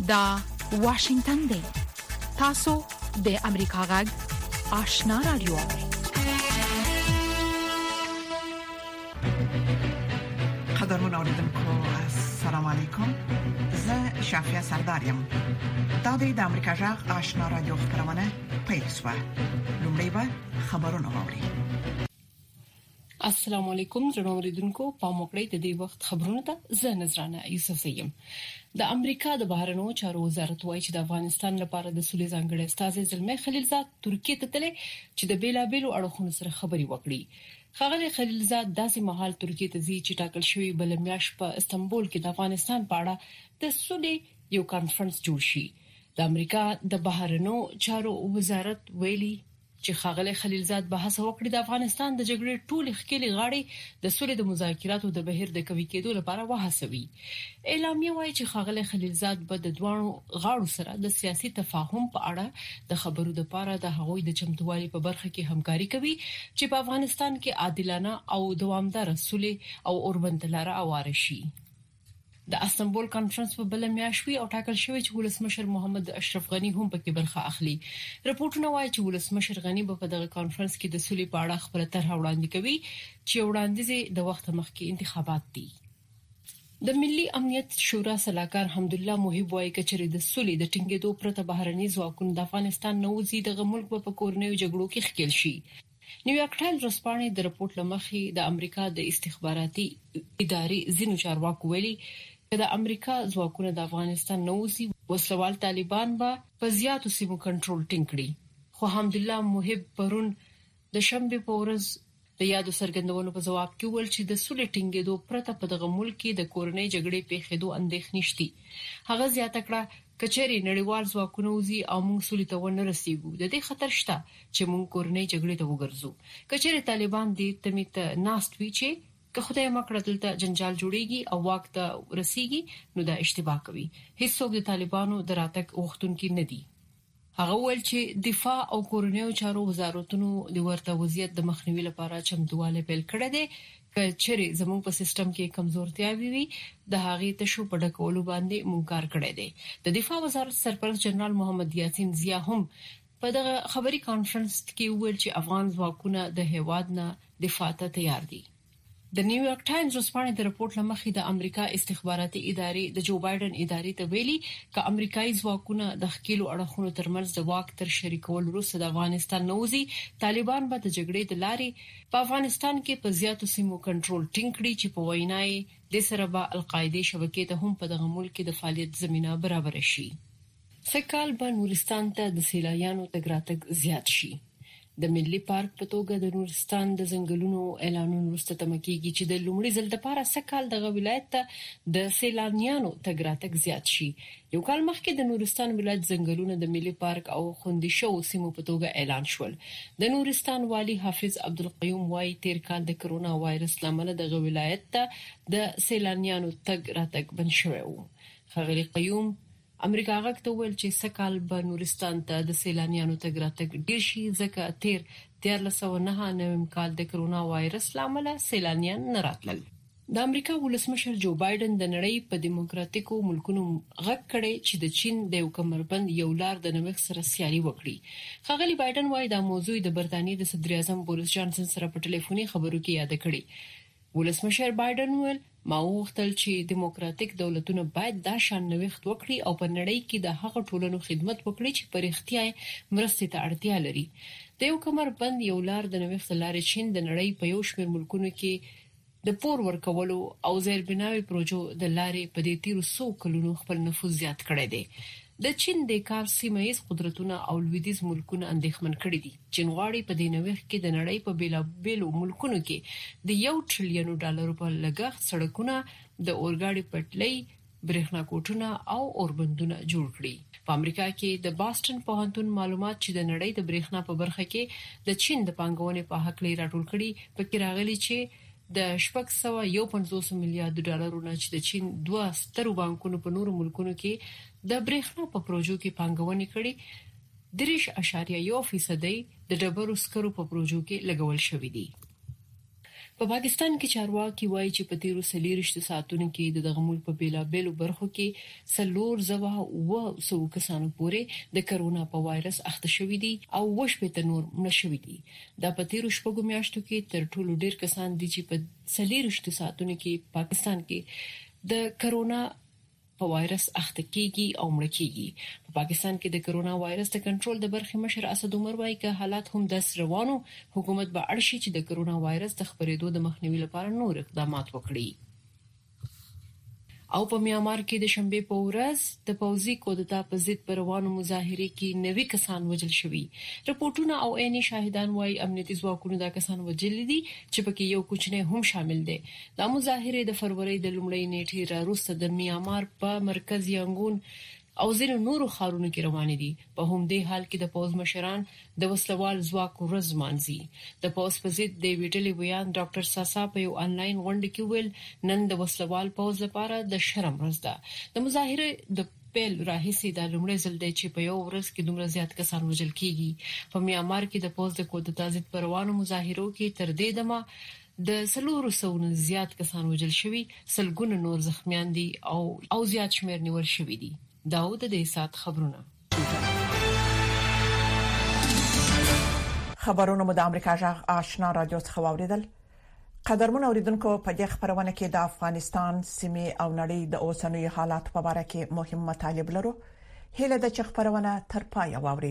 دا واشنگتن دی. تاسو د امریکا غږ آشنا رادیو. قدرمن اوریدونکو السلام علیکم. زه شافیا سردارم. دا د امریکا غږ آشنا رادیو خبرونه پیښه. لومړی به خبرونه واوري. السلام علیکم جناب اوریدونکو په موکړی د دې وخت خبرونه ته زه نظرانه یوسف یم. د امریکا د بهرنیو چارو وزارت وایي چې د افغانستان لپاره د سولې ځانګړي استازي زلمي خلیلزاد ترکیه ته تللی چې د بیلابېلو اړخونو سره خبري وکړي. خغلی خلیلزاد داسې مهال ترکیه ته ځي چې ټاکل شوی بل میاشت په استنبول کې د افغانستان په اړه د سولې یو کانفرنس جوړ شي. د امریکا د بهرنیو چارو وزارت ویلي چې خغلی خلیلزاد بحث وکړي د افغانستان د جګړې ټول خکېلي غاړي د سولې د مذاکراتو د بهیر د کوي کېدو لپاره وهڅوي. اعلامیه وايي چې خغلی خلیلزاد به د دوه غاړو سره د سیاسي تفاهم په اړه د خبرو لپاره د هغوی د چمتووالي په برخه کې همکاري کوي چې په افغانستان کې عادلانه او دوامدار سولې او اوربندلاره اواره شي. د استنبول کانفرنس په بل میاشوي او ټاکل شوی چې ولسمشر محمد اشرف غنی هم پکې برخه اخلي. رپورټونه وايي چې ولسمشر غنی په دغه کانفرنس کې د سولې په اړه خبره طرح وړاندې کوي چې وړاندیز د وخت مخکې انتخابات دي. د ملي امنیت شورا سلاکار حمدالله محب وايي چې د سولې د ټینګېدو پرته بهرني ځواکونه د افغانستان نوځي د ملک په کورنیو جګړو کې ښکېل شي. نیویارک ټایمز رسپانې د رپورت لمخې د امریکا د استخباراتي ادارې ځینو چارواکو ویلي چې د امریکا ځواکونه د افغانستان نوځي وسلوال طالبان به په زیاتو سیمو کنټرول ټینګ کړي. خو حمدالله محب پرون د شنبه په ورځ د یادو سرګندونو په جواب کې ویل چې د سولې ټینګېدو پرته په دغه ملک کې د کورنۍ جګړې پیښېدو اندېښنې شته. هغه زیاته کړه کچېری نړیوال ځواکونه وزي او موږ سولې ته ونه رسیدو د دې خطر شته چې موږ کورنۍ جګړې ته وګرځو. کچېری طالبان دې تمیته ناست وی چې که خدای مکړه دلته جنجال جوړيږي او وخت ته رسیږي نو دا اشتباه کوي. هیڅوک د طالبانو دراتک وختونکو نه دي. هغه ویل چې دفاع او کورنیو چارو وزارتونو د ورته وضعیت د مخنیوي لپاره چمتواله پیل کړی دی. کچېری زموږ په سیستم کې کمزورتیا وي د هغې تشو په ډکولو باندې مونږ کار کړی دی. د دفاع وزارت سرپرست جنرال محمد یاسین ضیا هم په دغه خبري کانفرنس کې ویل چې افغان ځواکونه د هیواد نه دفاع ته تیار دي. د نیویارک ټایمز رسپانې د رپورت لمخې د امریکا استخباراتي ادارې د جو بایدن ادارې ته ویلي چې امریکایي ځواکونه د خکېلو اړخونو ترمنځ د واک تر شریکول وروسته د افغانستان نوځي طالبان به د جګړې د لارې په افغانستان کې په زیاتو سیمو کنټرول ټینګ کړي چې په وینای د سره به القاعده شبکې ته هم په دغه ملک د فعالیت زمينه برابر شي. سکهال به نورستان ته د سیلانیانو تګ راتګ زیات شي. د ملي پارک په توګه د نورستان د ځنګلونو اعلانونو وروسته تمکیږي چې د لومړي ځل لپاره سکهال د ولایت ته د سیلانیانو تګ راتګ زیات شي. یو کال مخکې د نورستان ولایت ځنګلونه د ملي پارک او خوندیشو سیمو په توګه اعلان شول. د نورستان والی حافظ عبدالقیوم وايي تیر کال د کرونا وایرس لامل د ولایت ته د سیلانیانو تګ راتګ بند شوی و. خغلی قیوم امریکا غږ ته ویل چې سکهال به نورستان ته د سیلانیانو تګ راتګ ډیر شي ځکه تیر 1309 کال د کرونا وایرس لامل سیلانیان نه راتلل. د امریکا ولسمشر جو بایدن د نړۍ په دیموکراتیکو ملکونو غږ کړي چې د چین د یو کمربند یو لار د نوښت سره سیالي وکړي. خغلی بایدن وايي دا موضوع د برتانیې د صدر اعظم بوریس جانسن سره په ټلیفوني خبرو کې یاد کړي. ولسمشر بایدن ویل ما وغوښتل چې دیموکراتیک دولتونه باید دا شان نوښت وکړي او په نړۍ کې د هغو ټولنو خدمت وکړي چې په اړتیا مرستې ته اړتیا لري. د یو کمربند یو لار د نوښت لارې چین د نړۍ په یو شمېر ملکونو کې د پور ورکولو او زیربناوي پروژو د لارې په دې تیرو 100 کلونو خپل نفوذ زیات کړی دی. د چین د کار سیمایي قدرتونو او لویدیز ملکونو اندېښمن کړي دي. چین غواړي په دې نوښت کې د نړۍ په بیلابېلو ملکونو کې د $1 ټریلیون په لګښت سړکونه د اورګاډي پټلۍ برېښنا کوټونه او اوربندونه جوړ کړي. په امریکا کې د باستن پوهنتون معلومات چې د نړۍ د برېښنا په برخه کې د چین د پانګونې په حق لري راټول کړي پکې راغلي چې د $651 میلیارډ نه چې د چین دوه سترو بانکونو په نورو ملکونو کې د برېښنا په پروژو کې پانګونې کړي 3.1% د ډبرو سکرو په پروژو کې لګول شوې دي. په پاکستان کې چارواکي وایي چې په تیرو 40 ساعتونو کې د غمول په بیلابېلو برخو کې سلور زوا او سو کسانو پورې د کرونا په وایرس اخته شوې دي او وشپته نور مړ شوي دي. دا په تیرو شپږو میاشتو کې تر ټولو ډیر کسان دي چې په 40 ساعتونو کې پاکستان کې د کرونا په وایرس اخته کیږي او مړ کیږي. په پاکستان کې د کرونا وایرس د کنټرول د برخې مشر اسد عمر وايي چې حالات هم داس روانو، حکومت به اړ شي چې د کرونا وایرس د خپرېدو د مخنیوي لپاره نور اقدامات وکړي. او په میانمار کې د شنبه په ورځ د پوځي کودتا په ضد پر روانو مظاهره کې 90 کسان وژل شوي. رپورټونه او عیني شاهدان وايي امنیتي ځواکونو دا کسان وژل دي چې پکې یو کوچنی هم شامل دي. دا مظاهره د فروری د لومړۍ نیټې راوروسته د میانمار په مرکز یانګون او ځینو نورو ښارونو کې روان دي. په همدې حال کې د پوز مشران د وسلوال ځواک ورځ مانځي. د پوز په ضد د ویټلې بیان ډاکټر ساسا په یو انلاین غونډه کې ویل نن د وسلوال پوز لپاره د شرم ورځ ده. د مظاهره د پیل راهیسي د لومړي ځل دی چې په یو ورځ کې دومره زیات کسان وژل کیږي. په میانمار کې د پوز د کودتا ضد پر روانو مظاهرو کې تر دې دمه د 400 زیات کسان وژل شوي، سلګونه نور زخمیان دي او زیات شمیر نیول شوي دي. داود د سات خبرونه مو د امریکا جغ آشنا رادیو څخه واوریدل. قدرمن اوریدونکو په دې خبرونه کې د افغانستان سیمه او نړۍ د اوسنوي حالات په اړه کې مهم مطالب لرو. هله د خبرونه تر پای واوري.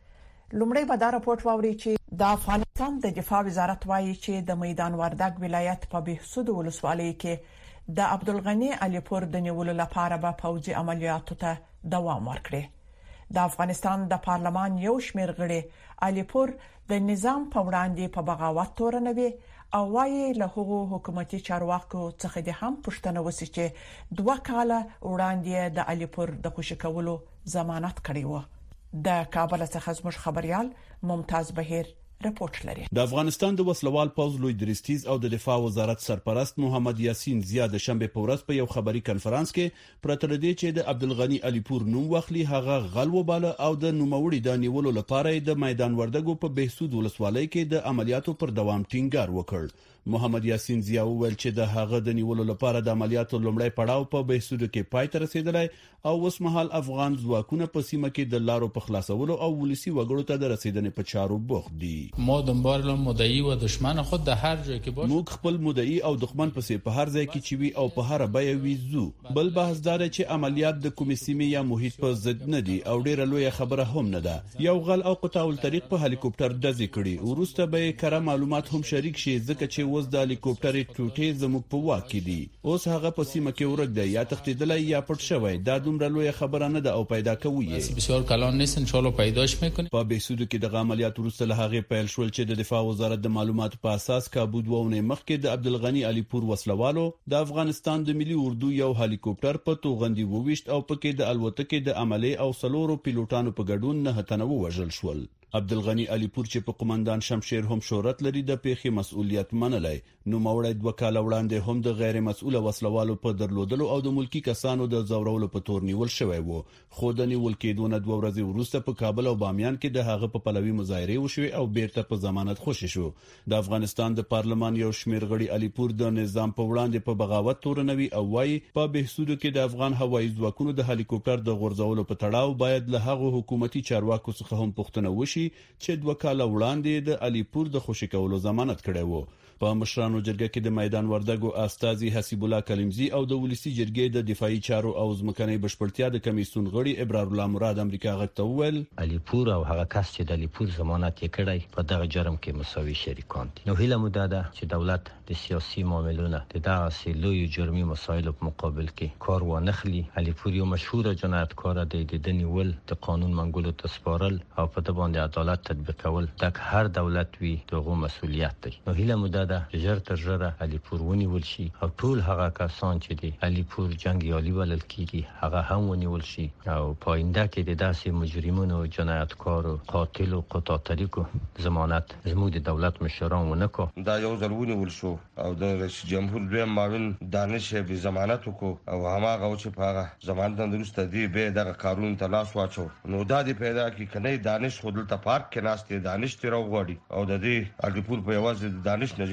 لومړی به دا راپورټ واوري چې د افغانستان د دفاع وزارت وايي چې د میدان وردګ ولایت په بهسود ولسوالۍ کې د عبدالغنی علیپور د نیولو لپاره به پوځي عملیاتو ته دوام ورکړي. د افغانستان د پارلمان یو شمېر غړي علیپور د نظام په وړاندې په بغاوت تورنوي او وايي له هغو حکومتي چارواکو څخه د هم پښتنه وسی چې 2 کاله وړاندې د علیپور د خوشی کولو ضمانت کړی و. د کابل څخه زموږ خبريال ممتاز بهیر رپورټ لري. د افغانستان د وسلوال پوز لوی درستیز او د دفاع وزارت سرپرست محمد یاسین زیا د شنبه په ورځ په یو خبري کانفرنس کې پرتر دي چې د عبدالغنی علیپور نوم واخلي هغه غلو باله او د نوموړي د نیولو لپاره د میدان وردګو په بهسود ولسوالۍ کې د عملیاتو پر دوام ټینګار وکړ. محمد یاسین زیا وویل چې د هغه د نیولو لپاره د عملیاتو لومړی پړاو په بهسود کې پای ته رسیدلی او اوس مهال افغان ځواکونه په سیمه کې د لارو په خلاصولو او ولسی وګړو ته د رسیدنې په چارو بوخت دي. ما دنبال مدعی و دشمن خود د هر ځای کې باشه. موږ خپل مدعی او دښمن په هر ځای کې چوي او په هر بیه ویزو. بل بحث دار چې عملیات د کومې سیمې یا محیط په ضد نه دي او ډیره لوی خبره هم نه ده. یو غل او قطاع الطریق په هلیکوپټر دزې کړي ورسته به کره معلومات هم شریک شي ځکه چې وز د هلیکوپټر ټوټې زموږ په واک کې دي. اوس هغه په سیمه کې ورګ دی یا تختیدلای یا پټ شوی. دا دومره لوی خبره نه ده او پیدا کوي. بسیار کلان نیست ان شاء الله پیداش میکنه. په بهسود کې د عملیات ورسته له هغه پیل شول چې د دفاع وزارت د معلوماتو په اساس کابو دوونه مخکې د عبدالغنی علیپور وسلوالو د افغانستان د ملي اردو یو هلیکوپټر په توغندي وويشت او پکې د الوتکې د عملي او سلورو پیلوټانو په ګډون نه تنوع وژل شول. عبدالغنی علیپور چې په قومندان شمشیر هم شهرت لري د پیخي مسؤلیت منلای. نو موړی 2 کال وړاندې هم د غیر مسؤل وسلوالو په درلودلو او د ملکی کسانو د زورولو په تور نیول شوی وو. خو د نیول کېدونه 2 ورځې وروسته په کابل او بامیان کې د هغه په پلوي مظاهره وشوي او بیرته په ضمانت خوشی شو. د افغانستان د پارلمان یو شمیر غړي علیپور د نظام په وړاندې په بغاوت تورنوي او وايي په بهسود کې د افغان هوایي ځواکونو د هلیکوپټر د غورځولو په تړاو باید له هغه حکومتي چارواکو څخه هم پوښتنه وشي چې 2 کال وړاندې د علیپور د خوشی کولو ضمانت کړی وو. په مشرانو جرګه کې د میدان وردګو استاذي حسیب الله کلمزي او د ولسی جرګې د دفاعي چارو او ځمکنۍ بشپړتیا د کمیسیون غړي ابرار الله مراد امریکا غږ ته وویل علیپور او هغه کس چې د علیپور ضمانت یې کړی په دغه جرم کې مساوي شریکان دي. نو هیله مو ده چې دولت د سیاسي معاملونو د دغه لوی جرمي مسایلو په مقابل کې کار وانخلي. علیپور یو مشهور جنایتکار دی. د دنیول د قانون منګولو ته سپارل او په د باندې عدالت تطبیق کول د هر دولت وی دغه مسؤلیت دی. نو هیله مو ده ژر تر ژره علیپور ونیول شي او ټول هغه کسان چې د علیپور جنگیالي بلل کیږي هغه هم ونیول شي او پاینده کې د داسې مجرمونو جنایتکارو قاتل او قطاع طریقو ضمانت زموږ د دولت مشران ونکو. دا یو ځل ونیول شو او د رئیس جمهور دویم معاون دانش به ضمانت وکړو او هغه چې په هغه ضمانت درسته دی به دغه قانون ته لاس واچو. نو دا د پیدا کی کنه دانش خودل ته پارک کې ناشته دانش تیر وغوړي او د دې علیپور په یوازې د دانش نه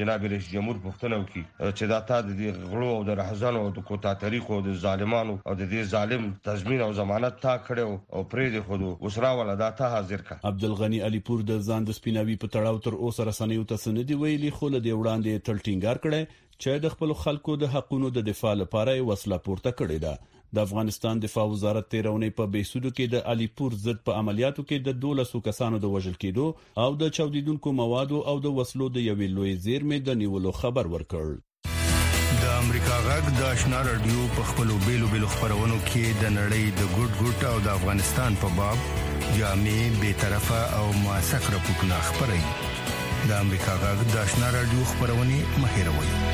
جناب رئیس جمهور پوښتنه وکړي چې دا تا د غلو او د رهزانو او د کوتا طریقو د ظالمانو او د دې ظالم تضمین او ضمانت تا کړو او پرې د خودو وسرا ولا دا ته حاضر کا. عبدالغنی علي پور د ځان د سپیناوي په تړاو تر اوسه رسنیو ته سندي ویلي خو له دې وړاندې تلټینګار کړي چې د خپل خلکو د حقونو د دفاع لپاره وسله پورته کړې ده. د افغانستان دفاع وزارت 13 اونۍ په بیسودو کې د علي پور ضد په عملیاتو کې د 12 کسانو د وژل کېدو او د چاودیدونکو موادو او د وسلو د یوې لوی زیرمې د نیولو خبر ورکړ. د امریکا غږ د آشنا رادیو په خپلو بیلو خبرونو کې د نړۍ د ګډ او د افغانستان په باب جامع به طرفه او موثق راپورټونه خبري. د امریکا غږ د آشنا رادیو خبرونه مهیروي.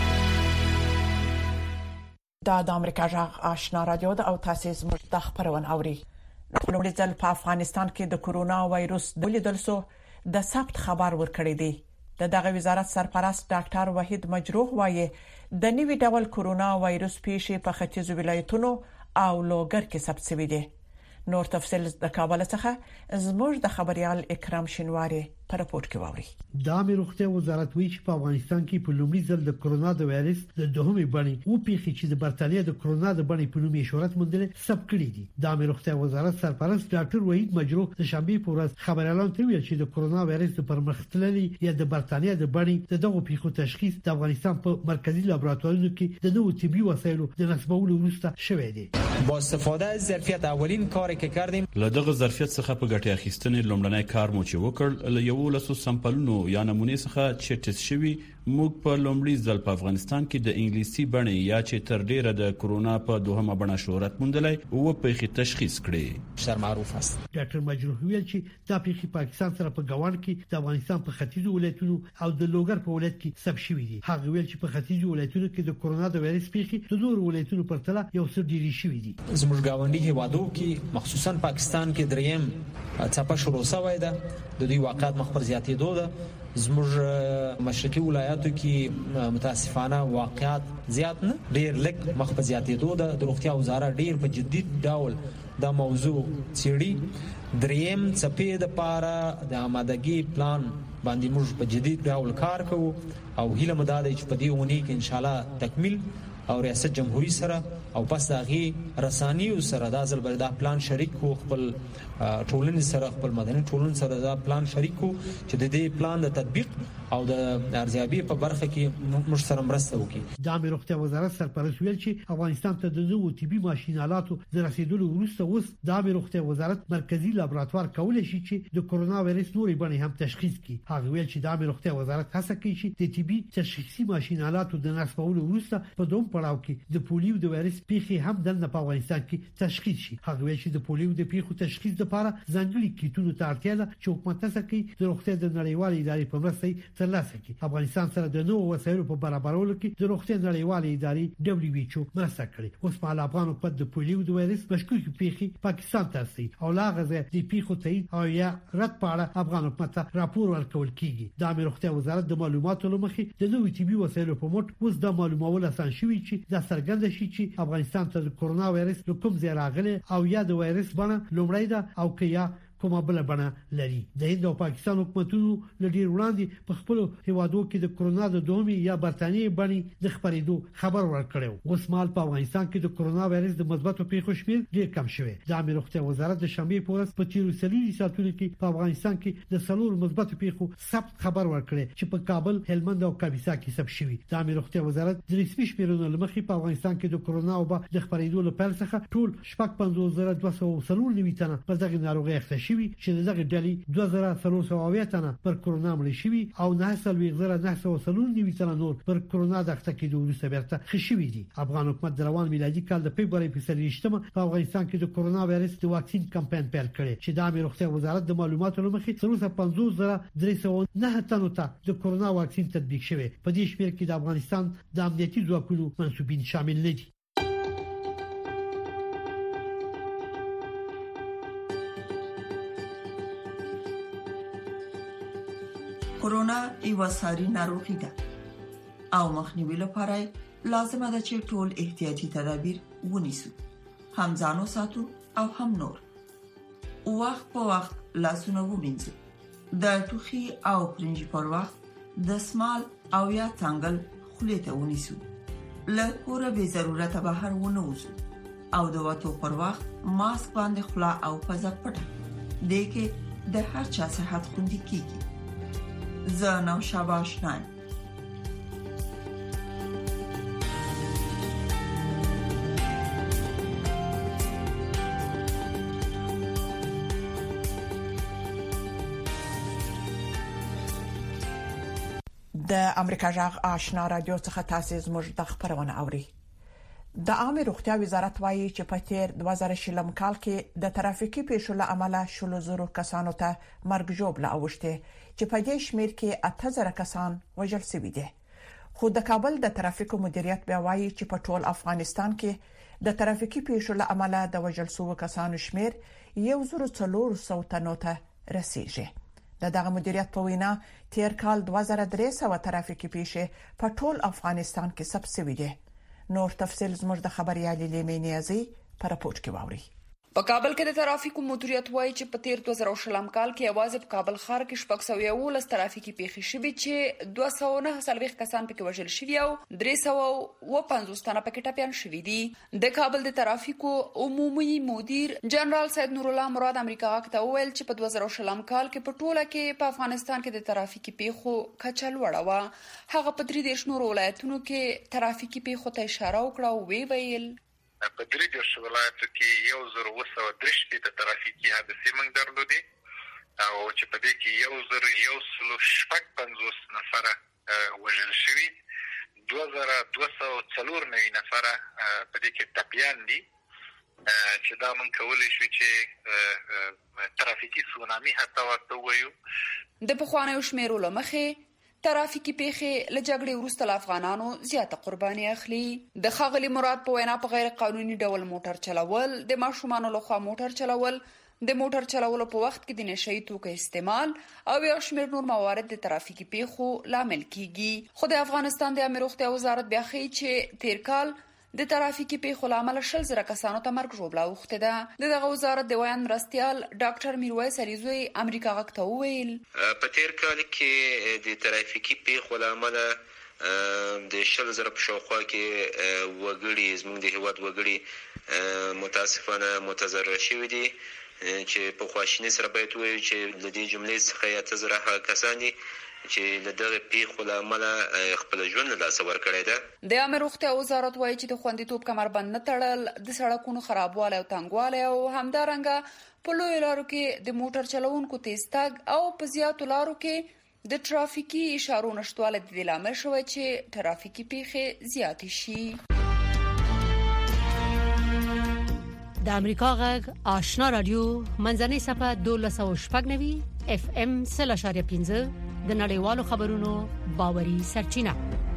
د امریکا غږ آشنا رادیو د او تاسو زموږ د خبرونه اوري. لومړی ځل په افغانستان کې د کورونا وایروس د لیدل سو د ثبت خبر ورکړی دی. دغه وزارت سرپرست ډاکټر وحید مجروح وایي د نوي ډول کورونا وایروس پیښې په ختیځو ولایتونو او لوګر کې ثبت شوې دي. نور تفصیل د کابل څخه زموږ د خبريال اکرام شینواری په راپور کې واوري. د امیر روغتیا وزارت ویلي چې په افغانستان کې په لومړي ځل د کورونا د وایرس د دوهمې بڼې او پیښې چې د برتانیا د کورونا د بڼې په نوم شهرت موندل ثبت کړي دي. د امیر روغتیا وزارت سرپرست ډاکټر وحید مجروح د شنبه په ورځ خبريالانو ته ویل چې د کورونا وایرس د پرمختللي یا د برتانیا د بڼې د دغه پیښو تشخیص د افغانستان په مرکزی لابراتوارونو کې د نوو طبي وسایلو د نصبولو وروسته شوې دي. با استفاده از ظرفیت اولین کاری که کردیم لدغه ظرفیت څخه په ګټه اخیستنې لومړنی کار مو چې وکړ له یو لاسو سمپلونو یا نمونې څخه چې ټیسټ شوی موږ په لومړي ځل په افغانستان کې د انګلیسي بڼې یا چې تر ډیره د کورونا په دوهمه بڼه شهرت موندلای او په خې تشخیص کړي. شر معروف است. ډاکټر مجروح ویل چې دا پیښې پاکستان سره په ګوان کې د افغانستان په ختیځو ولایتونو او د لوګر په ولایت کې ثبت شوې دي. هغه ویل چې په ختیځو ولایتونو کې د کورونا د وایرس پیښې د نورو ولایتونو په پرتله یو څه ډېرې شوې دي. زموږ گاونډي هیوادو کې مخصوصا پاکستان کې دریم څپه شروع شوې ده. د دوی واقعات مخ پر زیاتېدو ده. زموږ مشرقي ولایاتو کې متاسفانه واقعات زیات نه ډېر لږ مخ په زیاتېدو ده. د روغتیا وزارت ډېر په جدي ډول دا موضوع څېړي. دریم څپې د پاره د آمادګي پلان باندې موږ په جدي ډول کار کوو او هیله مو ده چې په دې ونی کې ان شاء الله تکمیل او ریاست جمهوریت سره او پس داغي رسانیو سره دا ځل بل دا پلان شریک کو خپل ټولنې سره خپل مدني ټولنې سره دا پلان شریک کو چې د دې پلان د تطبیق او د ارزیابي په برخه کې موږ سره مرسته وکړي. د امیر روغتیا وزارت سرپرست ویل چې افغانستان ته د نوو طبي ماشینالاتو د رسیدلو وروسته اوس د امیر روغتیا وزارت مرکزی لابراتوار کولای شي چې د کورونا وایرس نورې بڼې هم تشخیص کړي. هغه ویل چې د امیر روغتیا وزارت هڅه کوي چې د طبي تشخیصي ماشینالاتو د نصبولو وروسته په دوم پړاو کې د پولیو د وایرس پیښې هم د په افغانستان کې تشخیص شي. هغه ویل چې د پولیو د پیښو تشخیص لپاره ځانګړي کیټونو ته اړتیا ده چې حکومت هڅه کوي د روغتیا د نړیوالې ادارې په مرسته ترلاسه کړي. افغانستان سره د نوو وسایلو په برابرولو کې د روغتیا نړیوالې ادارې WHO مرسته کړې. اوس په افغان حکومت د پولیو د وایرس مشکوک پیښې پاکستان ته رسي او لاغه د پیښو تایید او یا رد پاړه افغان حکومت ته راپور ورکول کیږي. د روغتیا وزارت د معلوماتو لمخې د نوو طبي وسایلو په مټ اوس د معلوماتو آسان شوی چې د څرګند شي چې افغانستان ته د کورونا وایرس کوم ځای راغلی او یا د وایرس بڼه لومړی ده او که یا کومه بل بڼه لري. د هند او پاکستان حکومتونو لډیر وړاندې په خپل هیوادو کې د کورونا د دومي یا برتانیې بڼې د خبرېدو خبر ورکړو. اوس مال په افغانستان کې د کورونا وایرس د مثبتو پیښو شمېر ډیر کم شوی. د امیر روغتیا وزارت د شنبه په ورځ په تیرو سلوي ساتونو کې په افغانستان کې د سلور مثبتو پیښو ثبت خبر ورکړي چې په کابل، هلمند او کاپیسا کې ثبت شوی. د امیر روغتیا وزارت د رسمي شمیرونو لمخې په افغانستان کې د کورونا او د خبرېدو لپاره څخه ټول 55290 تنه په دغه ناروغي اخته چې دغه ډلې 2300 تنه پر کورونا مړ شوي او 9990 تنه نور پر کورونا د اخته کېدو وروسته بیرته خښوي دي. افغان حکومت د روان میلادي کال د فبراير په 23مه په افغانستان کې د کورونا وایرس د واکسین کمپاین پیل کړي چې د امیر روغتیا وزارت د معلوماتو لمخې 350309 تنو ته د کورونا واکسین تطبیق شوی. په دې شمېر کې د افغانستان د امنیتي ځواکونو منسوبین شامل نه دي. کورونا یو ساري ناروغي ده او مخنیوي لپاره لازمه ده چې ټول احتیاطي تدابیر ونیسو، هم ځانو ساتو او هم نور. وخت په وخت لاسونه ومینځو، د ټوخي او پرنجي پر وخت دسمال او یا څنګل خولې ته ونیسو. له کوره به ضرورت بهر ونه وځو او د وټو پر وخت ماسک باندې خلا او پزه پټه دې کې د هر چا صحت خوندي کیږي. زه نو شاباش نه. د امریکا جغ آشنا رادیو څخه تاسو زموږ د خبرونه اوري. د عامه روغتیا وزارت وایي چې په تیر 2000 کال کې د ترافیکي پیښو له امله 100,000 کسانو ته مرګ ژوبله اوښته چې په دې شمیر کې 8000 کسان وژل شوي دي. خو د کابل د ترافیکو مدیریت بیا وایي چې په ټول افغانستان کې د ترافیکي پیښو له امله د وژل شوو کسانو شمیر 1400 تنو ته رسیږي. دغه مدیریت په وینا تیر کال 2300 ترافیکي پیښې په ټول افغانستان کې ثبت شوې دي. نور تفصیل زموږ د خبريالي لیمینیازي پر راپورټ کې واوري. په کابل کې د ترافیکو مدیریت وایي چې په تیر 2000 کال کې आवाज په کابل ښار کې 611 ترافیکي پیښې شوې چې 209 کسان پکې وژل شوي او 350 تنه پکې ټپيان شوي دي. د کابل د ترافیکو عمومي مدیر جنرال سید نور الله مراد امریکا ته وویل چې په 2000 کال کې په ټوله کې په افغانستان کې د ترافیکي پیښو کچه لوړه و. هغه په 3 نور ولایتونو کې ترافیکي پیښو ته اشاره وکړه او ویل په 3 ولایتو کې 1203 د ترافیکي حادثې موږ درلودې او چې په دې کې 1150 نفر وژل شوي، 2294 نفر په دې کې ټپيان دي چې دا موږ کولی شو چې ترافیکي سونامي حتی ورته ووایو. د پخوانیو شمیرو له مخې ترافیکي پیښې له جګړې وروسته له افغانانو زیاته قرباني اخلي. د ښاغلي مراد په وینا په غیر قانوني ډول موټر چلول، د ماشومانو لخوا موټر چلول، د موټر چلولو په وخت کې د نشئی توکو استعمال او یو شمېر نور موارد د ترافیکي پیښو لامل کیږي. خو د افغانستان د عامه روغتیا وزارت بیا ښیي چې تیر کال د ترافیکي پیښو لامل 100,000 کسانو ته مرګ ژوبله اوښته ده. دغه وزارت د ویان مرستیال ډاکټر میرویس علیزوی امریکا غږ ته وویل په تیر کال کې د ترافیکي پیښو لامل د 100,000 په شاوخوا کې وګړي زموږ د هیواد وګړي متاسفانه متضرر شوي دي چې په خواشینی سره باید وایو چې د دې جملې څخه 8,000 کسان دي چې له دغه پیښو له امله خپل ژوند له لاسه ورکړی ده. د عامه روغتیا وزارت وایي چې د خوندیتوب کمربند نه تړل، د سړکونو خرابوالی او تنګوالی او همدارنګه په لویو لارو کې د موټر چلوونکو تیز تګ او په زیاتو لارو کې د ترافیکي اشارو نشتوالی د دې لامل شوی چې ترافیکي پیښې زیاتې شي. د امریکا غږ آشنا رادیو منځنۍ صفحه 1290 FM 0.5 د نړیوالو خبرونو باوري سرچینه.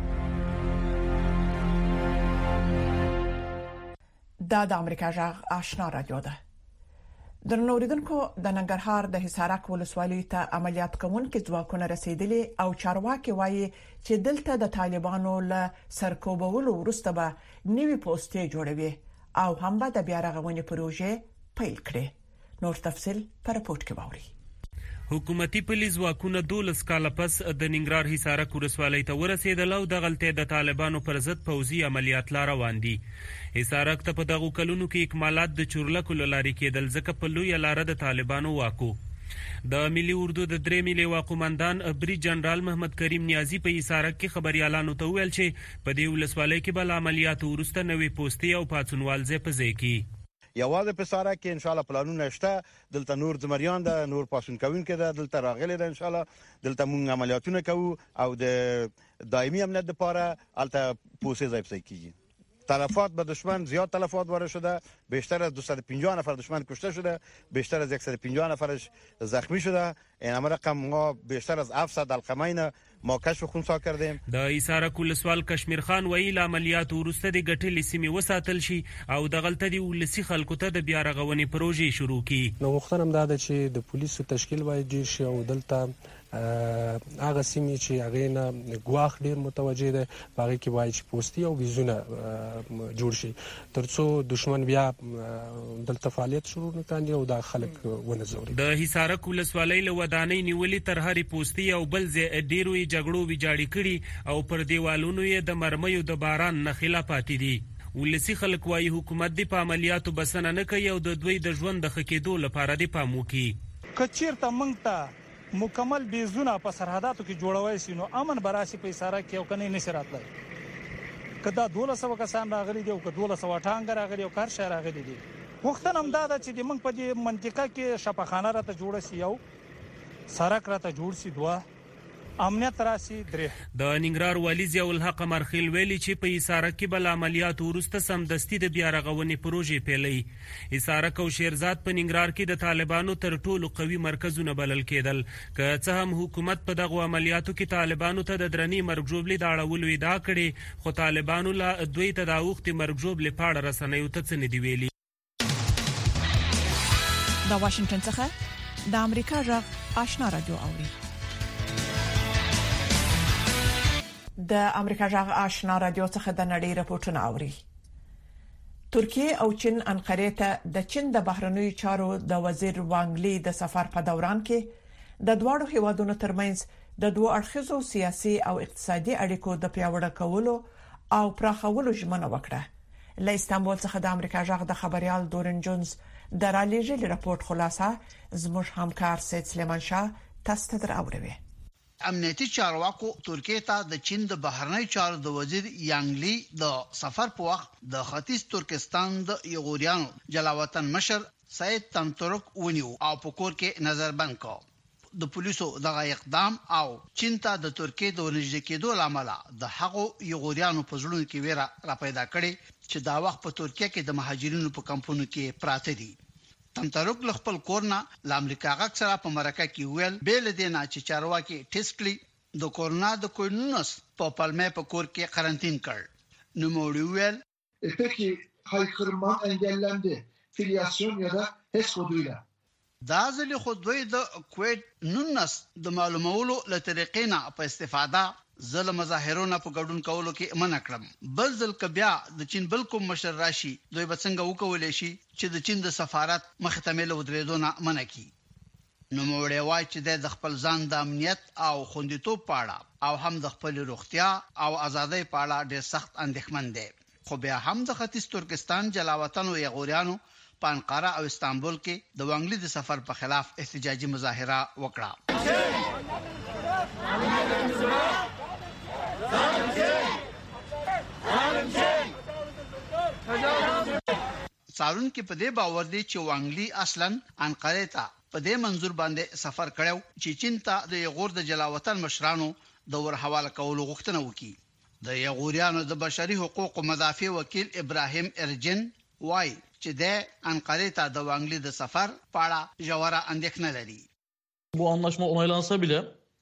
د امریکا غږ آشنا رادیو ده. د نوریدونکو د ننګرهار د حصارک ولسوالۍ ته عملیات کوونکو ځواکونه رسیدلي او چارواکي وایي چې دلته د طالبانو له سرکوبولو وروسته به نوي پوسټې جوړوي او هم به د بیا رغونې پروژې پیل کړي. نور تفصیل پر راپورټ کې واوري. حکومتي پولیس واکونه 12 کال پس د ننګرهار حصارک ولسوالۍ ته ورسېدل او د غلطۍ د طالبانو پر ضد پوځي عملیات لا روان دي. حصارک ته په دغو کلونو کې اکمالات د چورلکو لارې کېدل ځکه په لویه لاره د طالبانو واکو. د ملي اردو د 3 ملي واقومندان بری جنرال محمد کریم نیازی په حصارک کې خبريالانو ته ویل چې په دې ولسوالۍ کې بل عملیات ورسته نوې پوسټي او پاتونوال ځای په ځای کې یوازې په ساره کې ان شاء الله پلانونه شته. دلته نور زمریان ده، نور پاسون کوونکې ده، دلته راغلي ده. ان شاء الله دلته موږ عملیاتونه کوو او د دایمي امنیت لپاره الته پوسې ځای په کیږي. تلفات به دشمن زیاد تلفات وارد شده، بیشتر از 250 نفر دشمن کشته شده، بیشتر از 150 نفرش زخمی شده. این رقم ما بیشتر از 700 القمین ما کشف خونسا کردیم. د ایسارک ولسوال کشمیر خان ویل عملیات ورسته د ګټلې سیمې وساتل شي او د غلطه دی ولسی خلکو ته د بیا رغونې پروژې شروع کی. نو مخترم دا چې د پولیسو تشکیل وایي شي او دلته هغه سیمې چې هغه نه ګواخ ډیر متوجه ده باغې کې وایي چې پوسټي او ویزونه جوړ شي ترڅو دشمن بیا دلته فعالیت شروع نکړي او دا خلک ونزوري. د حصارک ولسوالۍ له ودانۍ نیولې تر هرې پوسټي او بل ځای ډیرو یې جګړو ویجاړې کړي او پر دیوالونو یې د مرمیو د باران نخښه پاتې دي. ولسی خلک وايي حکومت د عملیاتو بسنه نه کوي او د دوی د ژوند د خکېدو لپاره د پام وکړي. کچیرته موږ ته مکمل بیزونه په سرحداتو کې جوړوي سي نو امن براسي په اشاره کې او کني نشي راتلای. کدا 1200 کسان راغلي دي او که 1200 ټانګ راغلي او کار شهر راغلي دي. وختن هم دا چې د موږ په دې منطقه کې شفاخانه راته جوړ سي او سړک راته جوړ سي دوه امنیت راسي درې. د ننګرهار والي ضیاء الحق مرخیل ویلي چې په حصارک کې بل عملیات ورسته سمدستي د بیا رغونې پروژې پیلې. حصارک او شیرزاد په ننګرهار کې د طالبانو تر ټولو قوي مرکزونه بلل کېدل. که څه هم حکومت په دغه عملیاتو کې طالبانو ته د درنې مرګ ژوبلې د اړولو ادعا کړې خو طالبانو لا دوی ته د اوختي مرګ ژوبلې په اړه رسنیو ته څه نه دی ویلي. د واشنگټن څخه د امریکا غږ آشنا رادیو اوري. د امریکا غږ آشنا رادیو څخه د نړۍ راپورټونه اوري. ترکیه او چین انقره ته د چین د بهرنیو چارو د وزیر وانګلی د سفر په دوران کې د دوه هیوادونو ترمنځ د دوه اړخیزو سیاسي او اقتصادي اړیکو د پیاوړتیا کولو او پراخولو ژمنه وکړه. له استانبول څخه د امریکا غږ د خبريال دورن جونز د رالیږلي راپورټ خلاصه زموږ همکار سید سلیمان شاه تاسو ته دراوړي. امنیتي چارواکو ترکیه ته د چین د بهرنی چارو د وزیر یانګلی د سفر په وخت د ختیځ ترکستان د یغوریانو جلاوطن مشر سید تنتورک ونیو او په کور کې نظر بند کو. د پولیسو دغه اقدام او چین ته د ترکیه د ورنږدې کېدو لامل د هغو یغوریانو په ژوند کې ویره را پیدا کړي چې دا وخت په ترکیه کې د مهاجرینو په کمپونو کې پراته دي. تنتروک خپل کورنا د امریکا غږ سره په مرکه کې ویل بیل دینا چې چارواکي ټیسټ کړي د کورونا د کوینوس په پالمه په کور کې قرنټین کړ. نو موږ ویل peki haykırma engellendi filyasyon ya da HES koduyla. دا ځل خو دوی د کووید 19 د معلومولو له طریقې نه په استفاده زل مظاهرونه په ګډون کولو کې منع کړم. بل ځل کبیا د چین بل کوم مشر راشي دوی به څنګه وکولې شي چې د چین د سفارت مختمل ودرېدونه منع کړي. نو موړې وای چې د خپل ځان د امنیت او خوندیتوب پاړه او هم د خپل روغتیا او ازادۍ پاړه ډېر سخت اندېښمن دي. خو بیا هم د ختیځ ترکستان جلاوطن او یغوریانو په انقره او استانبول کې د وانګلی د سفر په خلاف احتجاجي مظاهره وکړه. څارون کې په دې باور دي چې وانګلی اصلا انقره ته په دې منظور باندې سفر کړو چې چین ته د یغور د جلاوطن مشرانو د ور حواله کولو غوښتنه وکړي. د یغوریانو د بشري حقوقو مدافع وکیل ابراهیم ارجن وای چې د انقره ته د وانګلی د سفر پاړه جوړه اندېښنه لري. Bu anlaşma onaylansa bile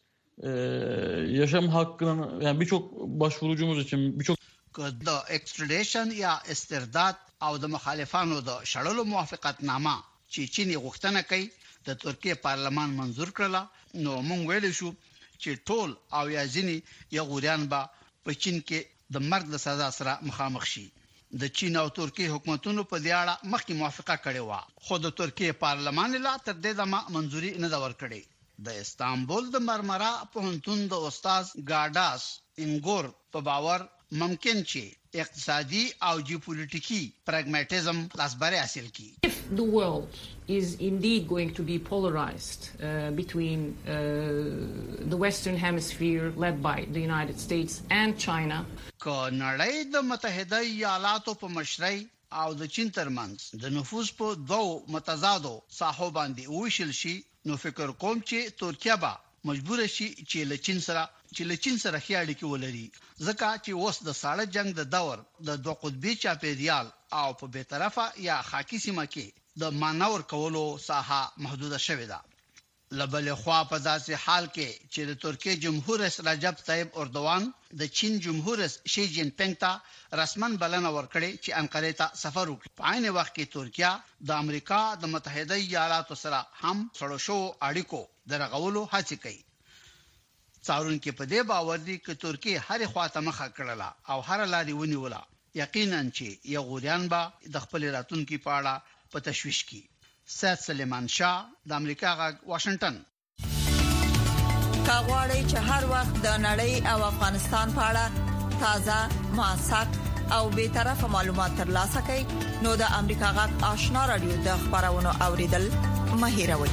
yaşam hakkının yani birçok başvurucumuz için birçok د ایکستریډیشن یا استرداد او د مخالفانو د شړلو موافقتنامه چې چین غوښتنه کوي د ترکیه پارلمان منزور کړله. نو موږ ویل شو چې ټول او یا ځینی یغوریان به په چین کې د مرګ د سزا سره مخامخ شي. د چین او ترکیه حکومتونو په دې اړه مخکې موافقه کړې و خو د ترکیه پارلمان لا تر دې دمه منځوري نه دا ورکړي. د استانبول د مرمرا پوهنتون د استاد ګاډاس انګور په باور ممکن چې اقتصادي او جیوپولیټیکي پراګماټیزم لاسبره حاصل کړي. If the world is indeed going to be polarized between the Western Hemisphere led by the United States and China, که نړۍ د متحده ایالاتو په مشرۍ او د چین ترمنځ د نفوذ په دوه متضادو ساحو باندې وشل شي نو فکر کوم چې ترکیه به مجبور شي چې له چین سره ښه اړیکې ولري ځکه چې اوس د ساړه جنگ د دور د دوه قطبي چاپیریال او په بې طرفه یا خاکی سیمه کې د مانور کولو ساحه محدوده شوې ده. لبل خوا په داسې حال کې چې د ترکیه جمهور رئیس رجب طیب اردوان د چین جمهور رئیس شي جین پینګ ته رسمن بلنه ورکړي چې انقره ته سفر وکړي. په عین وخت کې ترکیه د امریکا د متحده ایالاتو سره هم سړو شو اړیکو درغولو هڅه کوي. څارونکو په دې باور دي چې ترکیه هر خواته مخه کړله او هر لاري ونیوله یقینا چې یغوریان به د خپل راتلونکو په اړه په تشویش کې سید سلیمان شاه د امریکا غږ واشنگټن کاغوري چې هر وخت د نړۍ او افغانستان په اړه تازه موثق او به طرفه معلومات ترلاسه کړئ نو د امریکا غږ آشنا رادیو د خبرونو اوریدل مهیروي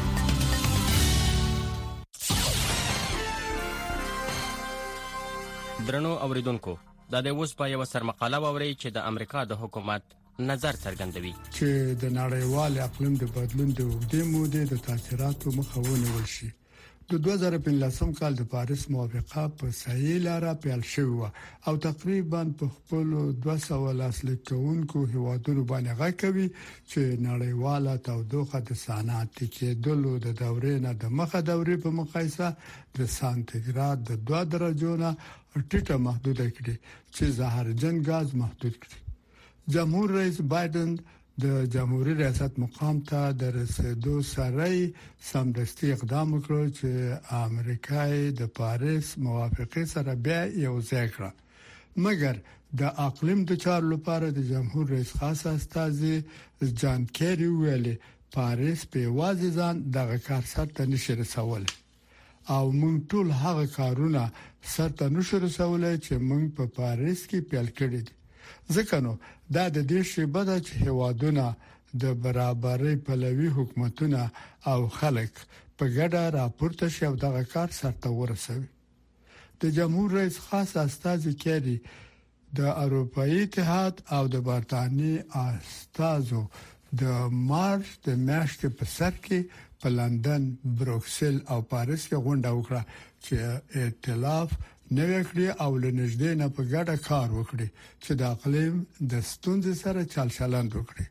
درنو اوریدونکو دا د اوس په یو سرمقاله ووري چې د امریکا د حکومت نظر څرګندوي چې د نړیوال اقلیم د بدلون د وګړي مودې د تاثیراتو مخه ونیول شي د 2015 کال د پاریس موافقه په صحیح لار پیل شوه او تقریبا په خپل 200 لاسلیکونکو هیوادونو باندې غاکوي چې نړیواله تودوخه د صنعت کېدلو د دورې نه د مخه دورې په مقایسه د سانتیګراد د 2 درجو نه ټیټه محدوده کړي چې زهرجن غاز محدود کړي جمهور رئیس بایدن د جمهوریت ریاست مقام ته د رسیدو سره سمدستي اقدام وکړ چې امریکای د پاریس موافقه سره بیا یو ځای کړ مګر د اقلیم د چارو لپاره د جمهور رئیس خاص استازي جان کیری ویلي پاریس په واځي ځان دغه کار سره نشي رسول او موږ ټول هغه کارونه سره نشو رسولای چې موږ په پاریس کې پیل کړی دي ځکه نو دا د دې شی بده چې هوادونه د برابرۍ پلوي حکومتونه او خلک په ګډه راپورته شي او دغه کار سره ورسوي د جمهور رئیس خاص استازي کېری د اروپאי اتحاد او د برتانیې استازو د مارچ د میاشتې په سر کې په لندن، بروکسل او پاریس کې غونډه وکړه چې ائتلاف نوې کړی او لنږدې نه په ګډه کار وکړي چې د اقلیم د ستونزې سره چل چلند وکړي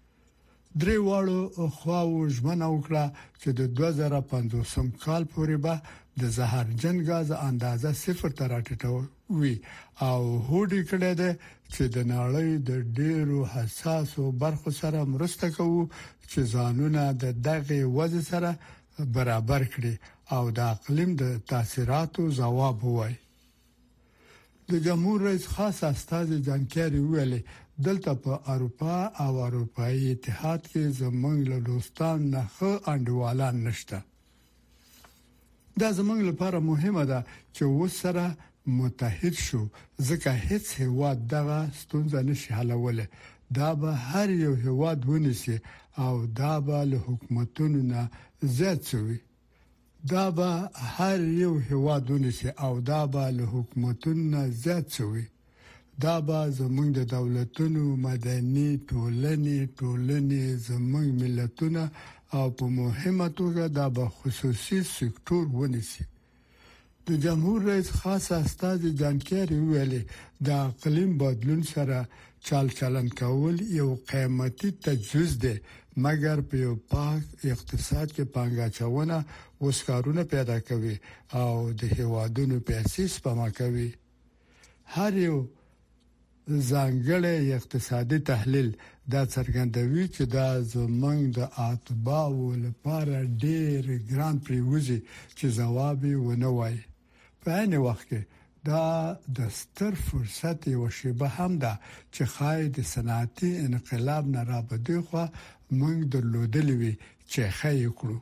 درې واړو خواو ژمنه وکړه چې د 2050 کال پورې به د زهرجن غاز اندازه 0 ته راټیټوي او هوډ کړی دی چې د نړۍ د ډیرو حساسو برخو سره مرسته کوي چې ځانونه د دغه وضع سره برابر کړي او د اقلیم د تاثیراتو ځواب ووایي د جمهور رئیس خاص استازي جان کیری ویلي دلته په اروپا او اروپאי اتحاد کې زمونږ له دوستان نه خو انډوالان نشته دا زمونږ لپاره مهمه ده چې وسره متحد شو ځکه هیڅ هیواد دغه ستونزه نشي حلوله دا به هر یو هیواد ونیسي او دا به له حکومتونو نه زیات شي دا به هر یو هیواد ونیسي او دا به له حکومتونو نه زیات شي دا به زمونږ د دولتونو مدني ټولنې زمونږ ملتونه او په مهمه توګه دا به خصوصي سکتور ونیسي د جمهور رئیس خاص استازي جان کیری ویلي د اقلیم بدلون سره چلن کول یو قیمتي تجهیز دی مګر په یو پاک اقتصاد کې پانګاچونه وسکارونه پیدا کوي او د هیوادونو پیسې سپما کوي هر یو ځانګړی اقتصادي تحلیل دا څرګندوي چې دا زمونږ د اتباعو لپاره ډېر ګران پریوزي چې ځواب ونه وایي په عین وخت کې دا د ستر فرصت یو شیبه هم ده چې خای د صنعتي انقلاب نه را بده خو موږ درلودلې وي چې خای کړو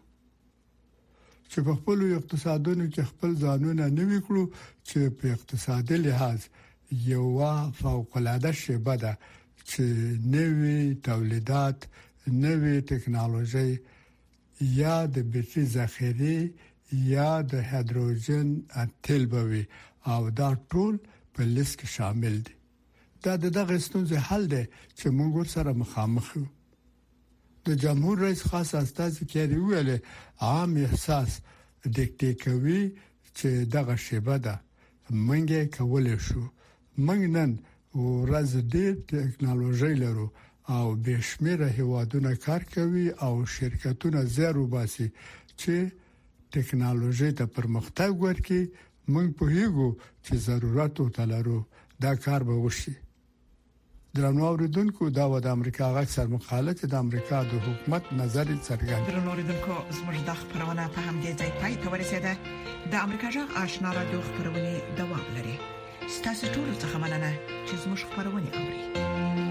چې په خپل اقتصادونو کې خپل ځانونه نه وکړو چې په اقتصادي لحاظ یو فوق العاده شیبه ده چې نوې تولیدات نوې ټکنالوژي یا د بیټري ذخیره یا د هایدروجن تیل بوي او دا ټول په لیست کې شامل دي دا دغه ستونزې حل دی چې موږ سره مخامخ یو د جمهور رئیس خاص استازي کیری ویلي عام احساس دکته کوي چې دغه شیبه ده موږ کولای شو موږ نن ورځ ډېر ټکنالوژي لرو او بشمیره هیوادونه کار کوي او شرکتونه زیرو باسي چې ټکنالوژي ته پرمختګ ورکړي موږ په هیغو چې ضرورت او تلرو دا کار به وشي درنو اوریدونکو دا و د امریکا غږ سر مقاله چې د امریکا د حکومت نظر څرګند درنو اوریدونکو زموږ د خبرونه په همدې ځای پای ته ورسېده. د امریکا غږ آشنا رادیو خبرونه دوام لري. ستاسو ټول څه مننه چې زموږ خبرونه اوري.